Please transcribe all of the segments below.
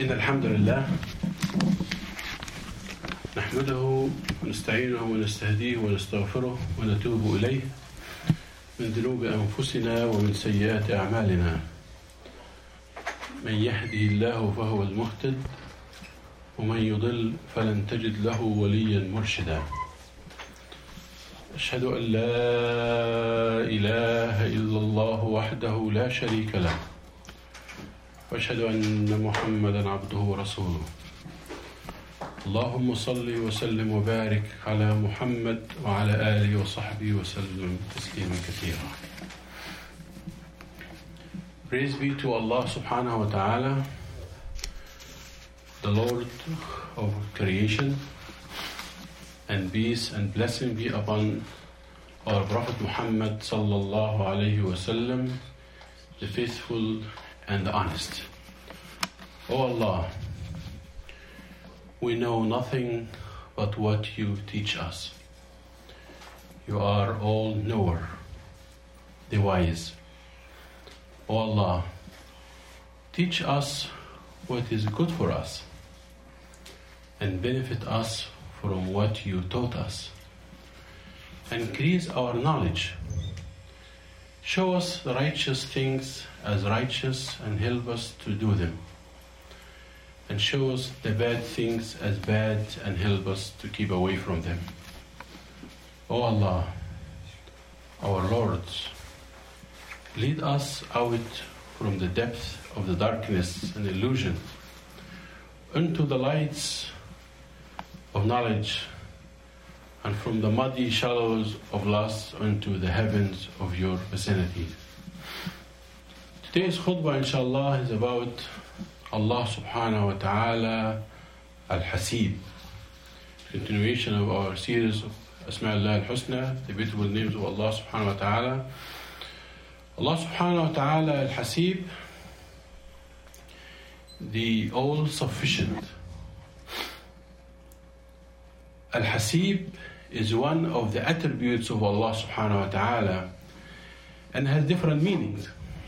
إن الحمد لله نحمده ونستعينه ونستهديه ونستغفره ونتوب إليه من ذنوب أنفسنا ومن سيئات أعمالنا. من يهده الله فهو المهتد ومن يضل فلن تجد له وليا مرشدا. أشهد أن لا إله إلا الله وحده لا شريك له وأشهد أن محمدا عبده ورسوله. اللهم صل وسلم وبارك على محمد وعلى آله وصحبه وسلم تسليما كثيرا. Praise be to Allah subhanahu wa ta'ala, the Lord of creation, and peace and blessing be upon our Prophet Muhammad sallallahu alayhi wa sallam, the faithful and the honest. O Allah, we know nothing but what you teach us. You are all knower, the wise. O Allah, teach us what is good for us and benefit us from what you taught us. Increase our knowledge. Show us the righteous things as righteous and help us to do them. And show us the bad things as bad and help us to keep away from them. O Allah, our Lord, lead us out from the depth of the darkness and illusion into the lights of knowledge, and from the muddy shallows of lust into the heavens of your vicinity. Today's khutbah, inshallah, is about Allah subhanahu wa ta'ala al-Hasib, continuation of our series of Asma'ullah al-Husna, the beautiful names of Allah subhanahu wa ta'ala. Allah subhanahu wa ta'ala al-Hasib, the all-sufficient. Al-Hasib is one of the attributes of Allah subhanahu wa ta'ala and has different meanings.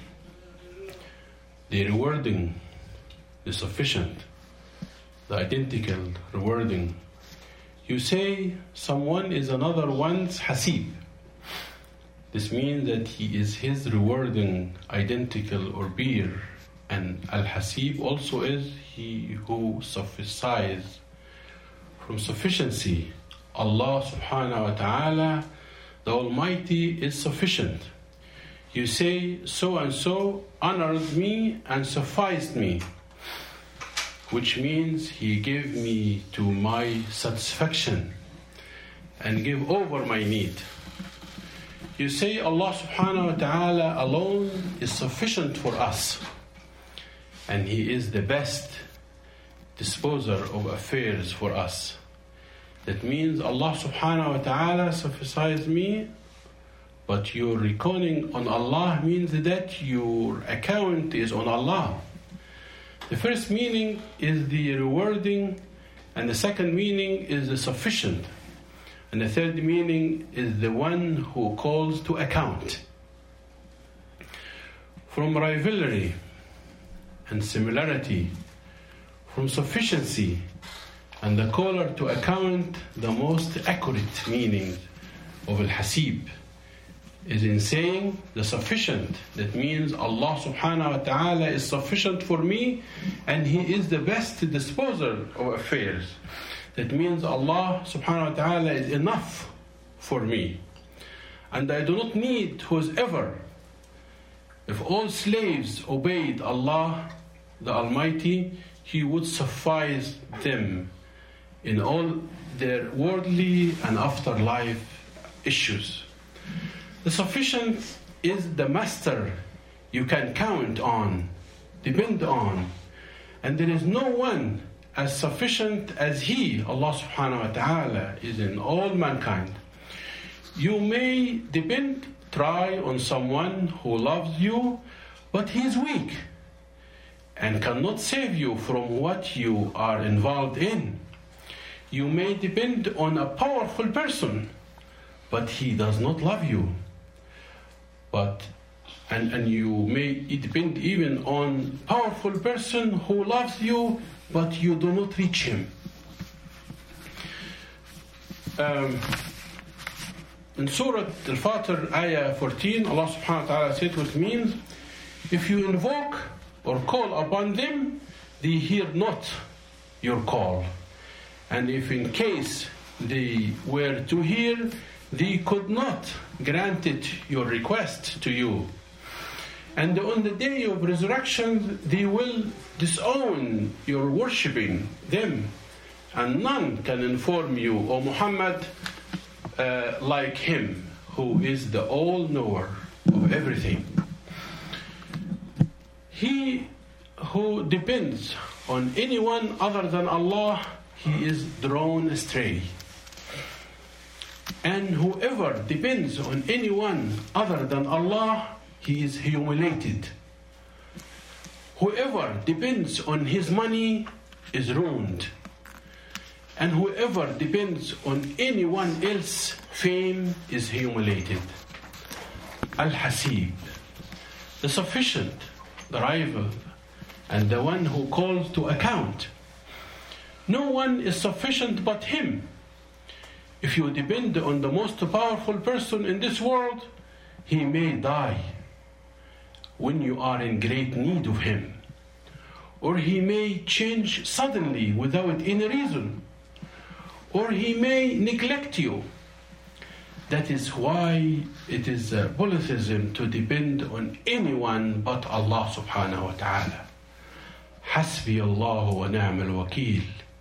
The rewarding, the sufficient, the identical rewarding. You say someone is another one's Hasib. This means that he is his rewarding, identical or peer. And Al-Hasib also is he who suffices. From sufficiency, Allah subhanahu wa ta'ala, the Almighty, is sufficient. You say, so and so honored me and sufficed me, which means he gave me to my satisfaction and gave over my need. You say Allah subhanahu wa ta'ala alone is sufficient for us, and he is the best disposer of affairs for us. That means Allah subhanahu wa ta'ala suffices me, but your reckoning on Allah means that your account is on Allah. The first meaning is the rewarding, and the second meaning is the sufficient, and the third meaning is the one who calls to account. From rivalry and similarity, from sufficiency and the caller to account, the most accurate meaning of Al-Hasib is in saying the sufficient. That means Allah subhanahu wa ta'ala is sufficient for me and He is the best disposer of affairs. That means Allah subhanahu wa ta'ala is enough for me. And I do not need whosoever. If all slaves obeyed Allah the Almighty, He would suffice them in all their worldly and afterlife issues. The sufficient is the master you can count on, depend on, and there is no one as sufficient as He, Allah subhanahu wa ta'ala, is in all mankind. You may depend, try on someone who loves you, but he is weak and cannot save you from what you are involved in. You may depend on a powerful person, but he does not love you. And you may depend even on powerful person who loves you, but you do not reach him. In Surah Al-Fatir, Ayah 14, Allah subhanahu wa ta'ala said, which means, if you invoke or call upon them, they hear not your call. And if in case they were to hear, they could not grant it your request to you. And on the day of resurrection, they will disown your worshipping them. And none can inform you, O Muhammad, like him, who is the all-knower of everything. He who depends on anyone other than Allah, he is drawn astray. And whoever depends on anyone other than Allah, he is humiliated. Whoever depends on his money is ruined. And whoever depends on anyone else's fame is humiliated. Al-Hasib, the sufficient, the rival, and the one who calls to account. No one is sufficient but him. If you depend on the most powerful person in this world, he may die when you are in great need of him. Or he may change suddenly without any reason. Or he may neglect you. That is why it is a polytheism to depend on anyone but Allah subhanahu wa ta'ala. Hasbi Allah wa ni'mal wakeel.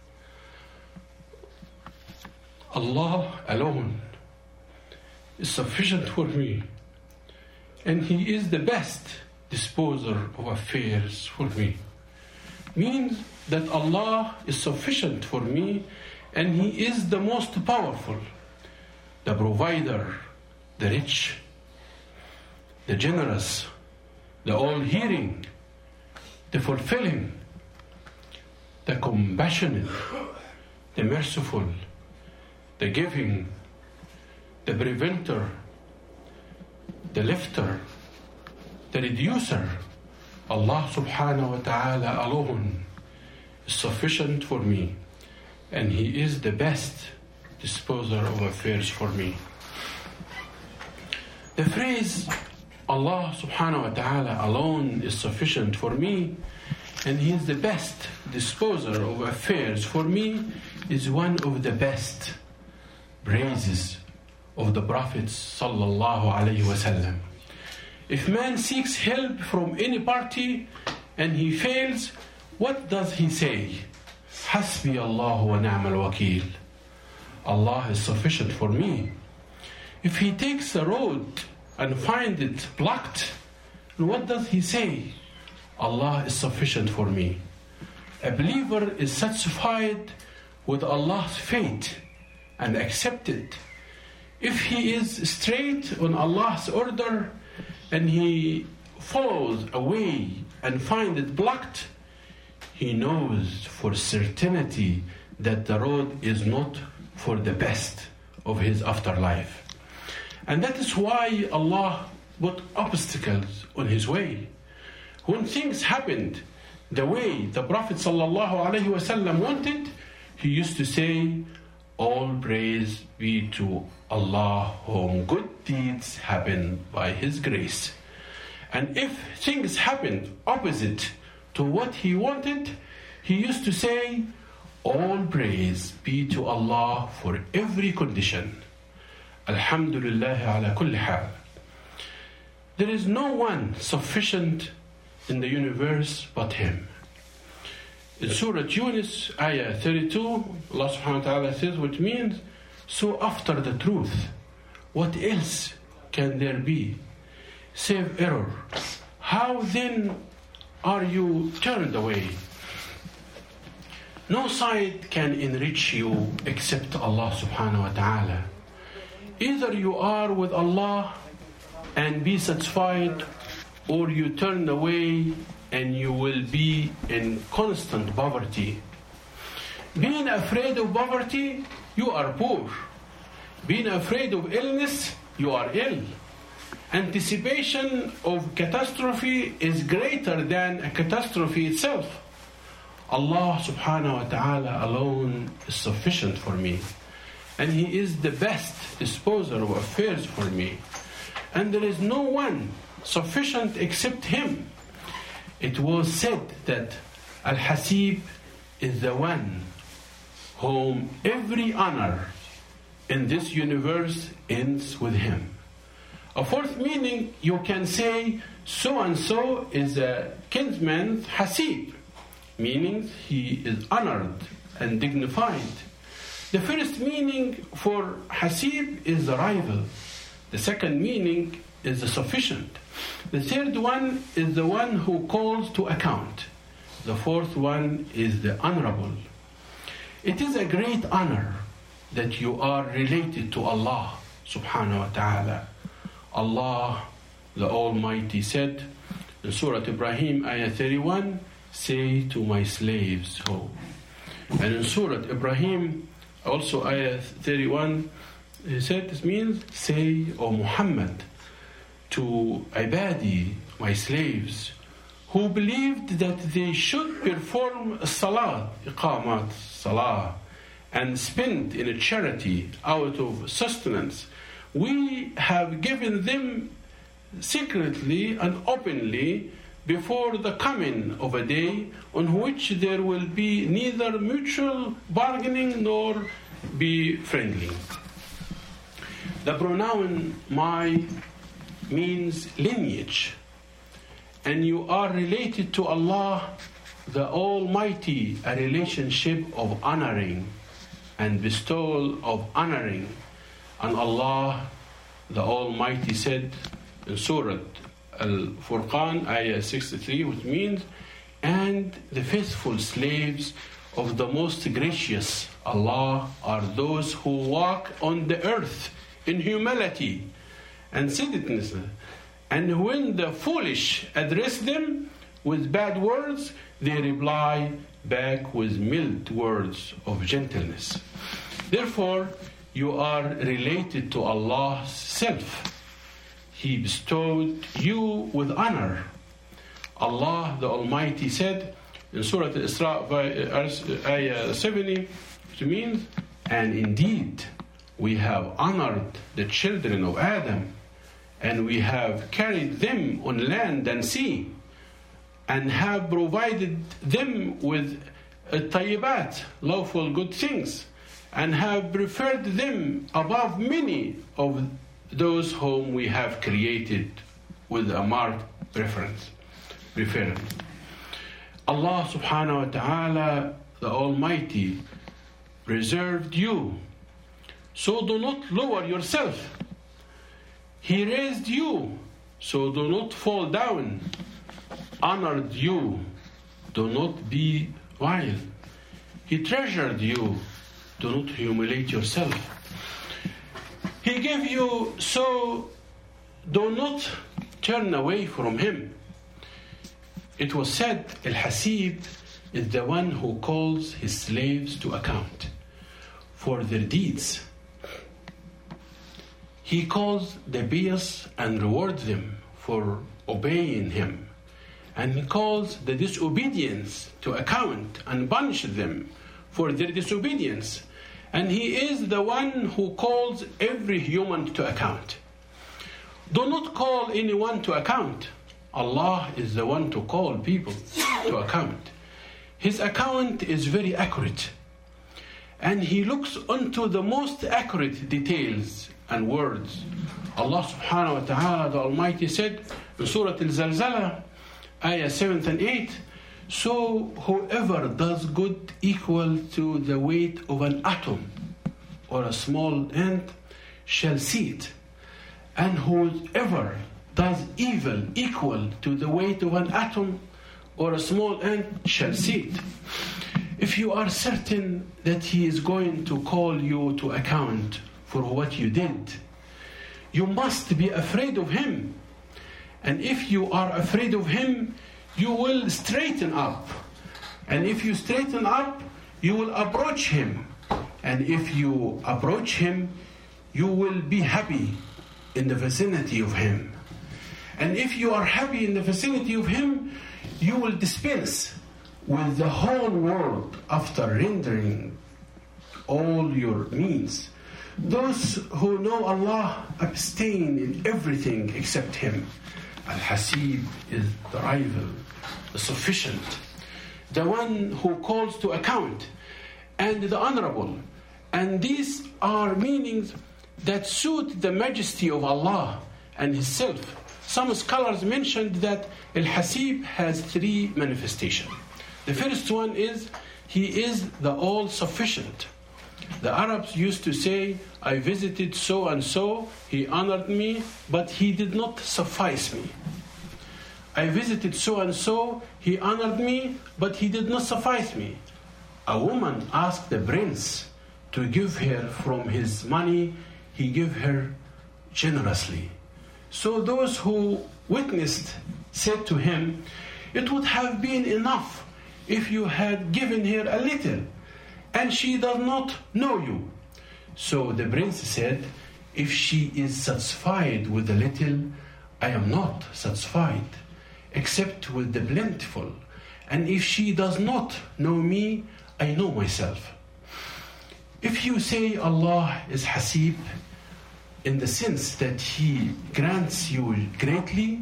Allah alone is sufficient for me, and He is the best disposer of affairs for me. Means that Allah is sufficient for me, and He is the most powerful, the provider, the rich, the generous, the all-hearing, the fulfilling, the compassionate, the merciful, the giving, the preventer, the lifter, the reducer. Allah subhanahu wa ta'ala alone is sufficient for me, and He is the best disposer of affairs for me. The phrase Allah subhanahu wa ta'ala alone is sufficient for me, and He is the best disposer of affairs for me, is one of the best praises of the Prophet sallallahu alaihi wasallam. If man seeks help from any party and he fails, what does he say? Hasbi Allah wa ni'mal wakeel. Allah is sufficient for me. If he takes a road and finds it blocked, what does he say? Allah is sufficient for me. A believer is satisfied with Allah's fate and accept it. If he is straight on Allah's order and he follows a way and finds it blocked, he knows for certainty that the road is not for the best of his afterlife. And that is why Allah put obstacles on his way. When things happened the way the Prophet ﷺ wanted, he used to say, all praise be to Allah, whom good deeds happen by His grace. And if things happened opposite to what he wanted, he used to say, all praise be to Allah for every condition. Alhamdulillah ala kulli hal. There is no one sufficient in the universe but Him. In Surah Yunus, Ayah 32, Allah subhanahu wa ta'ala says, which means, so after the truth, what else can there be save error? How then are you turned away? No side can enrich you except Allah subhanahu wa ta'ala. Either you are with Allah and be satisfied, or you turn away and you will be in constant poverty. Being afraid of poverty, you are poor. Being afraid of illness, you are ill. Anticipation of catastrophe is greater than a catastrophe itself. Allah subhanahu wa ta'ala alone is sufficient for me. And He is the best disposer of affairs for me. And there is no one sufficient except Him. It was said that Al-Hasib is the one whom every honor in this universe ends with him. A fourth meaning, you can say so-and-so is a kinsman's Hasib, meaning he is honored and dignified. The first meaning for Hasib is the rival. The second meaning is the sufficient. The third one is the one who calls to account. The fourth one is the honorable. It is a great honor that you are related to Allah subhanahu wa ta'ala. Allah, the Almighty, said in Surah Ibrahim, ayah 31, say to my slaves who. And in Surah Ibrahim, also ayah 31, he said, this means, say, O Muhammad, to ibadi, my slaves, who believed that they should perform salah, iqamat, salah, and spend in a charity out of sustenance. We have given them secretly and openly before the coming of a day on which there will be neither mutual bargaining nor be friendly. The pronoun my means lineage, and you are related to Allah the Almighty, a relationship of honoring and bestowal of honoring. And Allah the Almighty said in Surah Al-Furqan, ayah 63, which means, and the faithful slaves of the most gracious Allah are those who walk on the earth in humility and sedateness. And when the foolish address them with bad words, they reply back with mild words of gentleness. Therefore, you are related to Allah's self. He bestowed you with honor. Allah the Almighty said in Surah Al-Isra, ayah 70, which means, and indeed we have honored the children of Adam, and we have carried them on land and sea, and have provided them with tayyibat, lawful good things, and have preferred them above many of those whom we have created with a marked preference. Allah subhanahu wa ta'ala, the Almighty, preserved you. So do not lower yourself. He raised you, so do not fall down. Honored you, do not be vile. He treasured you, do not humiliate yourself. He gave you, so do not turn away from him. It was said, Al-Hasib is the one who calls his slaves to account for their deeds. He calls the pious and rewards them for obeying him. And he calls the disobedience to account and punishes them for their disobedience. And he is the one who calls every human to account. Do not call anyone to account. Allah is the one to call people to account. His account is very accurate. And he looks into the most accurate details and words. Allah subhanahu wa ta'ala, the Almighty, said in Surah Al-Zalzala, ayah 7 and 8, so whoever does good equal to the weight of an atom or a small ant shall see it, and whoever does evil equal to the weight of an atom or a small ant shall see it. If you are certain that he is going to call you to account for what you did, you must be afraid of him. And if you are afraid of him, you will straighten up. And if you straighten up, you will approach him. And if you approach him, you will be happy in the vicinity of him. And if you are happy in the vicinity of him, you will dispense with the whole world after rendering all your needs. Those who know Allah abstain in everything except him. Al-Hasib is the rival, the sufficient, the one who calls to account, and the honorable. And these are meanings that suit the majesty of Allah and His self. Some scholars mentioned that Al-Hasib has three manifestations. The first one is, He is the all-sufficient. The Arabs used to say, I visited so and so, he honored me, but he did not suffice me. I visited so and so, he honored me, but he did not suffice me. A woman asked the prince to give her from his money, he gave her generously. So those who witnessed said to him, it would have been enough if you had given her a little, and she does not know you. So the prince said, if she is satisfied with a little, I am not satisfied, except with the plentiful. And if she does not know me, I know myself. If you say Allah is Hasib, in the sense that He grants you greatly,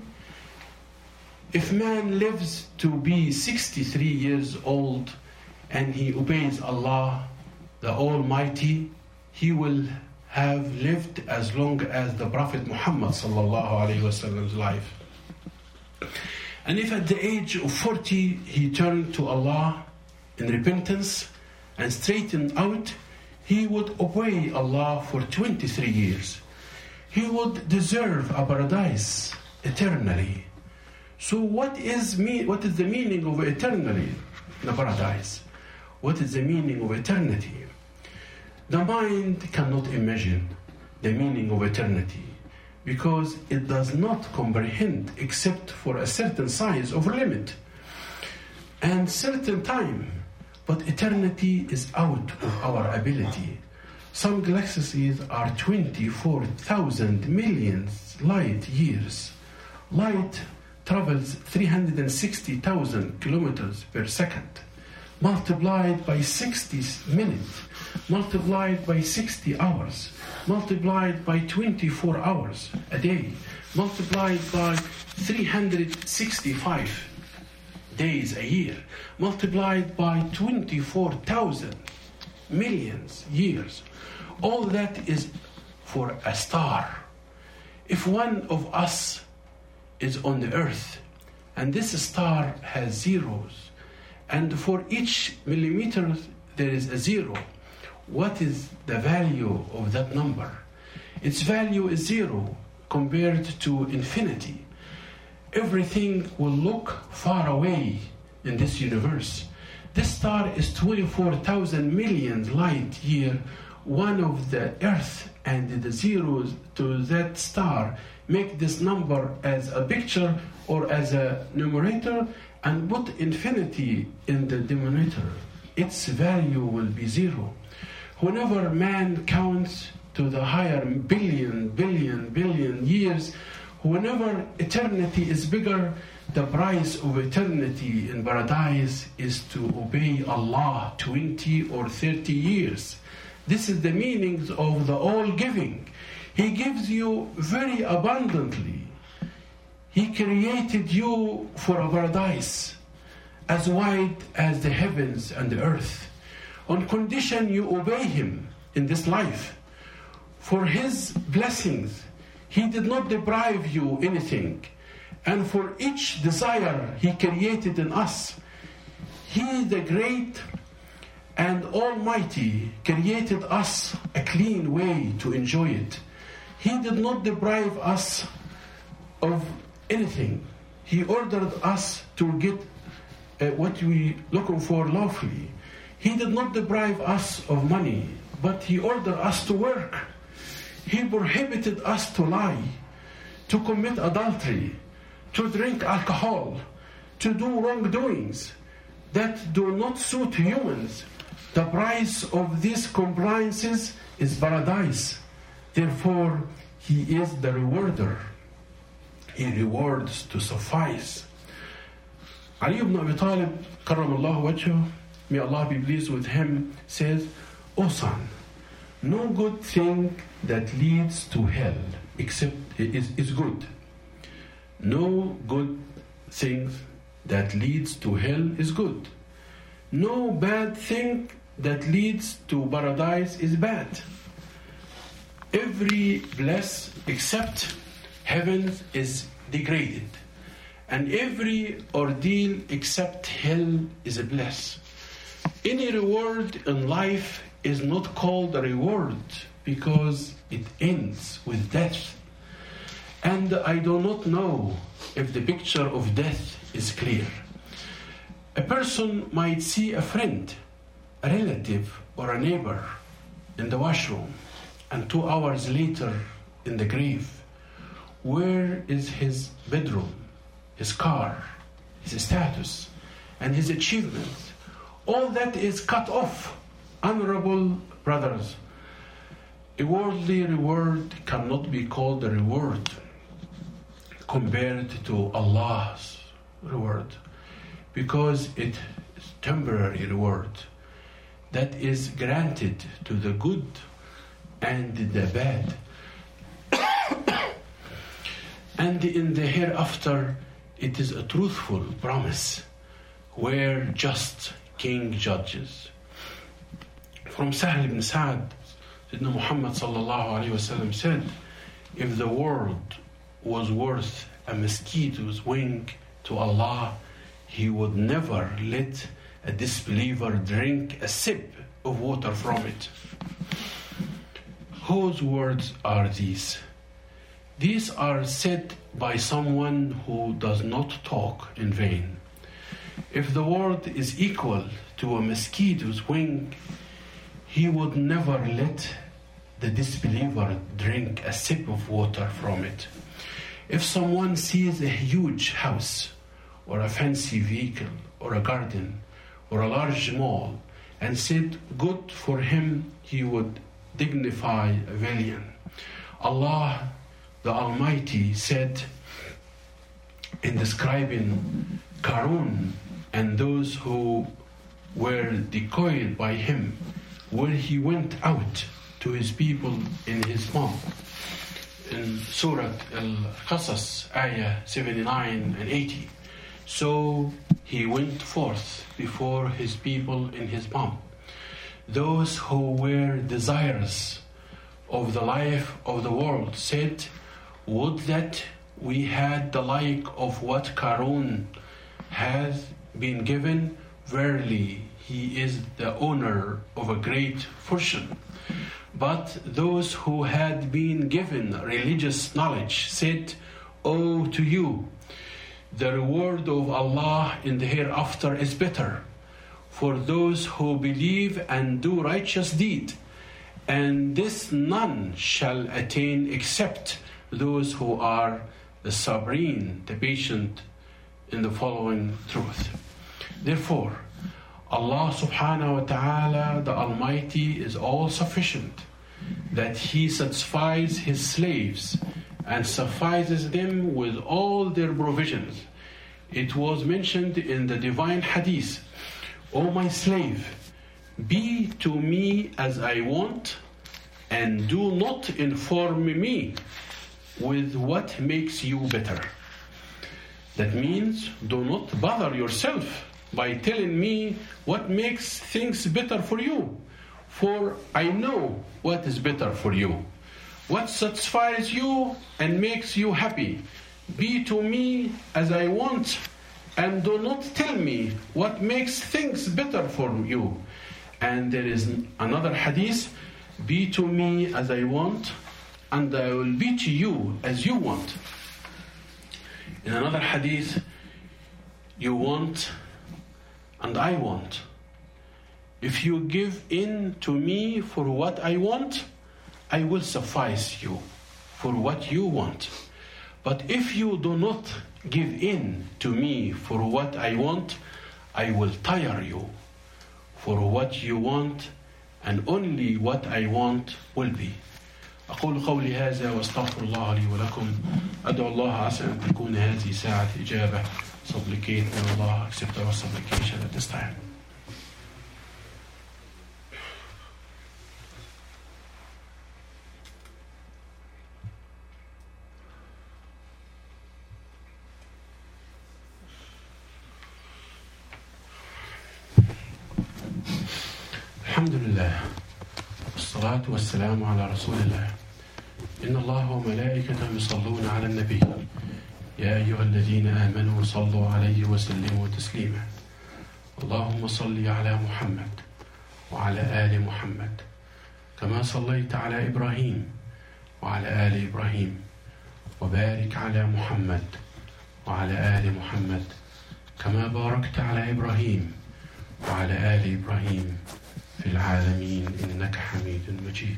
if man lives to be 63 years old and he obeys Allah, the Almighty, he will have lived as long as the Prophet Muhammad sallallahu alaihi wasallam's life. And if at the age of 40 he turned to Allah in repentance and straightened out, he would obey Allah for 23 years. He would deserve a paradise eternally. So what is the meaning of eternally in a paradise? What is the meaning of eternity? The mind cannot imagine the meaning of eternity because it does not comprehend except for a certain size of limit and certain time. But eternity is out of our ability. Some galaxies are 24,000 million light years. Light travels 360,000 kilometers per second, multiplied by 60 minutes, multiplied by 60 hours, multiplied by 24 hours a day, multiplied by 365 days a year, multiplied by 24,000 millions years. All that is for a star. If one of us is on the earth and this star has zeros, and for each millimeter there is a zero, what is the value of that number? Its value is zero compared to infinity. Everything will look far away in this universe. This star is 24,000 million light year one of the earth, and the zeros to that star make this number as a picture or as a numerator and put infinity in the denominator. Its value will be zero. Whenever man counts to the higher billion years, whenever eternity is bigger, the price of eternity in paradise is to obey Allah 20 or 30 years. This is the meaning of the all-giving. He gives you very abundantly. He created you for a paradise as wide as the heavens and the earth, on condition you obey Him in this life. For His blessings, He did not deprive you anything. And for each desire He created in us, He, the great and Almighty, created us a clean way to enjoy it. He did not deprive us of anything. He ordered us to get what we looking for lawfully. He did not deprive us of money, but He ordered us to work. He prohibited us to lie, to commit adultery, to drink alcohol, to do wrongdoings that do not suit humans. The price of these compliances is paradise. Therefore, He is the rewarder. He rewards to suffice. Ali ibn Abi Talib, karramallahu wajhahu, may Allah be pleased with him, says, "O son, no good thing that leads to hell except is good. No good thing that leads to hell is good. No bad thing that leads to paradise is bad. Every bliss except heaven is degraded, and every ordeal except hell is a bliss. Any reward in life is not called a reward because it ends with death. And I do not know if the picture of death is clear. A person might see a friend, a relative, or a neighbor in the washroom, and 2 hours later in the grave. Where is his bedroom, his car, his status, and his achievements? All that is cut off. Honorable brothers, a worldly reward cannot be called a reward compared to Allah's reward, because it is temporary reward that is granted to the good and the bad. And in the hereafter, it is a truthful promise where just king judges. From Sahl ibn Sa'd, Sayyidina Muhammad sallallahu alayhi wasallam said, if the world was worth a mosquito's wing to Allah, He would never let a disbeliever drink a sip of water from it. Whose words are these? These are said by someone who does not talk in vain. If the world is equal to a mosquito's wing, he would never let the disbeliever drink a sip of water from it. If someone sees a huge house, or a fancy vehicle, or a garden, or a large mall, and said, good for him, he would dignify a villain. Allah, the Almighty, said in describing Qarun and those who were decoyed by him, where he went out to his people in his pomp. In Surah Al-Qasas, ayah 79 and 80. So he went forth before his people in his pomp. Those who were desirous of the life of the world said, would that we had the like of what Qarun has been given. Verily, he is the owner of a great fortune. But those who had been given religious knowledge said, woe to you! The reward of Allah in the hereafter is better for those who believe and do righteous deed, and this none shall attain except those who are the sabreen, the patient in the following truth. Therefore, Allah subhanahu wa ta'ala, the Almighty, is all sufficient, that He satisfies His slaves and suffices them with all their provisions. It was mentioned in the divine hadith, O my slave, be to me as I want, and do not inform me with what makes you better. That means, do not bother yourself by telling me what makes things better for you, for I know what is better for you. What satisfies you and makes you happy. Be to me as I want, and do not tell me what makes things better for you. And there is another hadith, be to me as I want, and I will be to you as you want. In another hadith, you want and I want. If you give in to me for what I want, I will suffice you for what you want. But if you do not give in to me for what I want, I will tire you for what you want, and only what I want will be. أقول قولي هذا واستغفر الله لي ولكم. أدعو الله عسى أن تكون هذه ساعة إجابة. Supplicate may Allah accept our supplication at this time. الحمد لله والصلاة والسلام على رسول الله. إن الله وملائكته يصلون على النبي يا أيها الذين آمنوا صلوا عليه وسلموا تسليما. اللهم صل على محمد وعلى آل محمد كما صليت على إبراهيم وعلى آل إبراهيم وبارك على محمد وعلى آل محمد كما باركت على إبراهيم وعلى آل إبراهيم في العالمين إنك حميد مجيد.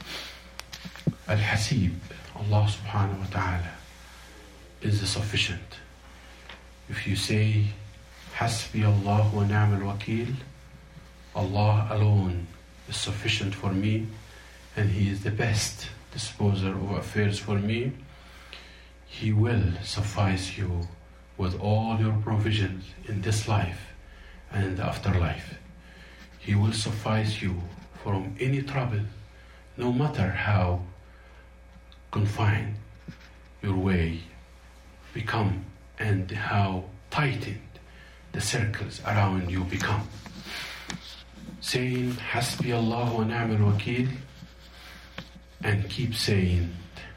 Al-Hasib, Allah subhanahu wa ta'ala, is the sufficient. If you say, Hasbi Allah wa ni'mal wakil, Allah alone is sufficient for me, and He is the best disposer of affairs for me, He will suffice you with all your provisions in this life and in the afterlife. He will suffice you from any trouble, no matter how confined your way become and how tightened the circles around you become. Saying Hasbi Allah wa ni'mal wakil and keep saying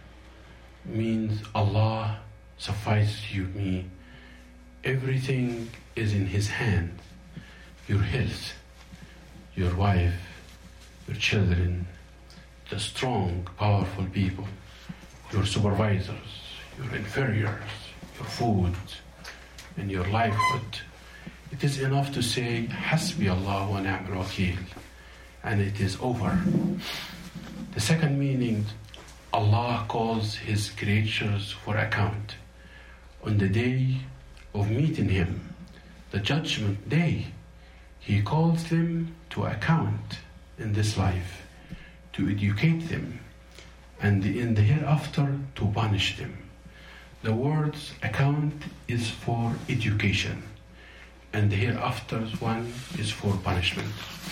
means Allah suffices you me. Everything is in His hand. Your health, your wife, your children, the strong, powerful people, your supervisors, your inferiors, your food, and your livelihood. It is enough to say, Hasbi Allah wa ni'mal wakil, and it is over. The second meaning, Allah calls His creatures for account. On the day of meeting Him, the judgment day, He calls them to account in this life, to educate them, and in the hereafter to punish them. The word's account is for education, and the hereafter's one is for punishment.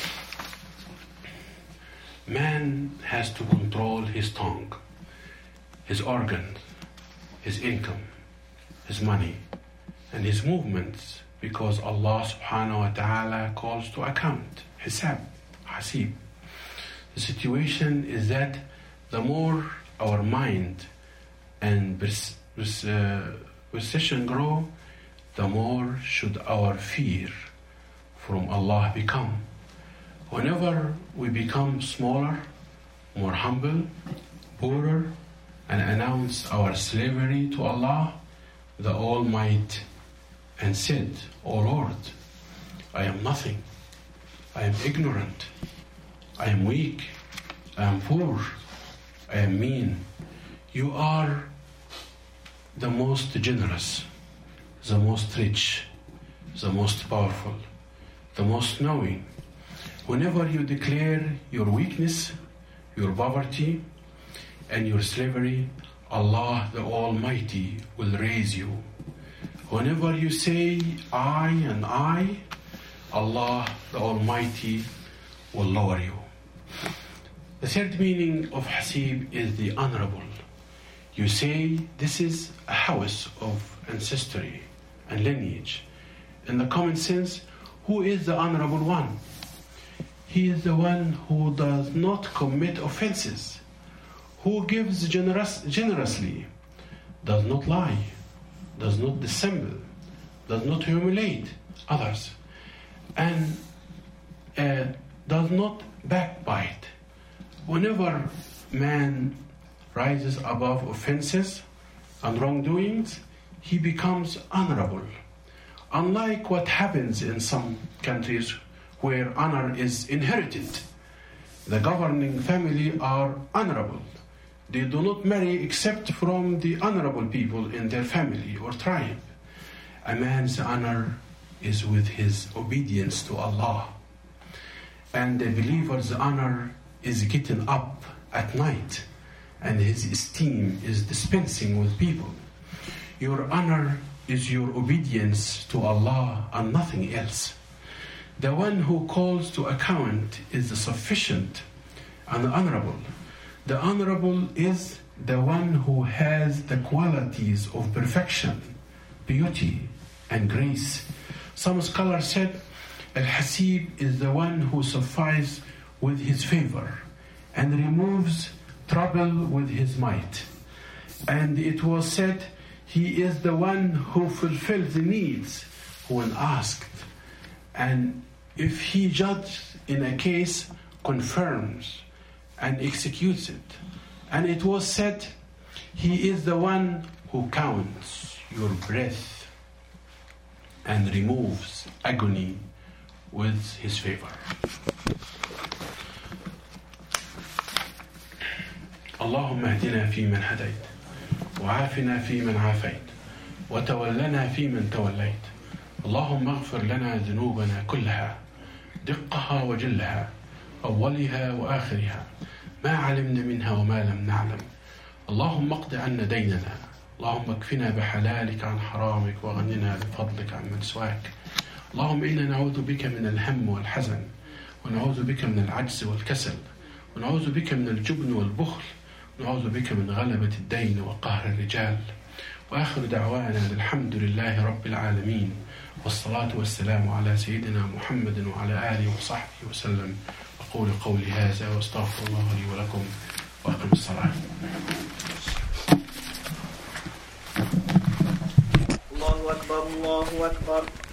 Man has to control his tongue, his organs, his income, his money, and his movements, because Allah subhanahu wa ta'ala calls to account, hisab, hasib. The situation is that the more our mind and precision grow, the more should our fear from Allah become. Whenever we become smaller, more humble, poorer, and announce our slavery to Allah, the Almighty, and said, O Lord, I am nothing, I am ignorant, I am weak, I am poor, I am mean. You are the most generous, the most rich, the most powerful, the most knowing. Whenever you declare your weakness, your poverty, and your slavery, Allah the Almighty will raise you. Whenever you say I and I, Allah the Almighty will lower you. The third meaning of Hasib is the honorable. You say this is a house of ancestry and lineage. In the common sense, who is the honorable one? He is the one who does not commit offenses, who gives generously, does not lie, does not dissemble, does not humiliate others, and does not backbite. Whenever man rises above offenses and wrongdoings, he becomes honorable. Unlike what happens in some countries where honor is inherited, the governing family are honorable. They do not marry except from the honorable people in their family or tribe. A man's honor is with his obedience to Allah. And the believer's honor is getting up at night and his esteem is dispensing with people. Your honor is your obedience to Allah and nothing else. The one who calls to account is the sufficient and the honorable. The honorable is the one who has the qualities of perfection, beauty, and grace. Some scholars said, Al-Hasib is the one who suffices with his favor and removes trouble with his might. And it was said, he is the one who fulfills the needs when asked. And if he judges in a case, confirms and executes it. And it was said, he is the one who counts your breath and removes agony with his favor. اللهم اهدنا فيمن هديت وعافنا فيمن عافيت وتولنا فيمن توليت اللهم اغفر لنا ذنوبنا كلها دقها وجلها أولها وآخرها ما علمنا منها وما لم نعلم اللهم اقض عنا ديننا اللهم اكفنا بحلالك عن حرامك وغننا بفضلك عن من سواك اللهم إنا نعوذ بك من الهم والحزن ونعوذ بك من العجز والكسل ونعوذ بك من الجبن والبخل ونعوذ بك من غلبة الدين وقهر الرجال وآخر دعوانا الحمد لله رب العالمين والصلاة والسلام على سيدنا محمد وعلى آله وصحبه وسلم أقول قولي هذا واستغفر الله لي ولكم وأقم الصلاة. الله أكبر الله أكبر.